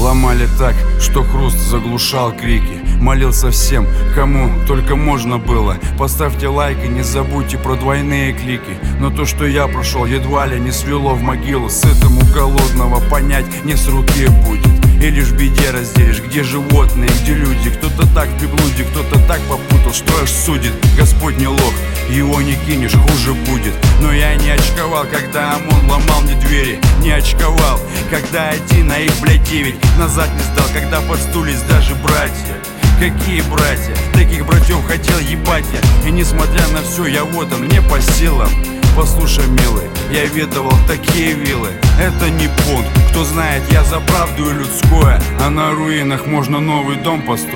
Ломали так, что хруст заглушал крики. Молился всем, кому только можно было. Поставьте лайк и не забудьте про двойные клики. Но то, что я прошел, едва ли не свело в могилу. Сытому голодного понять не с руки будет. И лишь в беде разделишь, где животные, где люди. Кто-то так в приблуде, кто-то так попутал, что аж судит. Господь не лох, его не кинешь, хуже будет. Но я не очковал, когда ОМОН ломал мне двери. Не очковал, когда один, а их, блядь, 9. Назад не сдал, когда подстулись даже братья. Какие братья? Таких братьев хотел ебать я. И несмотря на все, я вот он, мне по силам. Послушай, милый, я видывал такие виллы. Это не бунт, кто знает, я за правду и людское. А на руинах можно новый дом построить.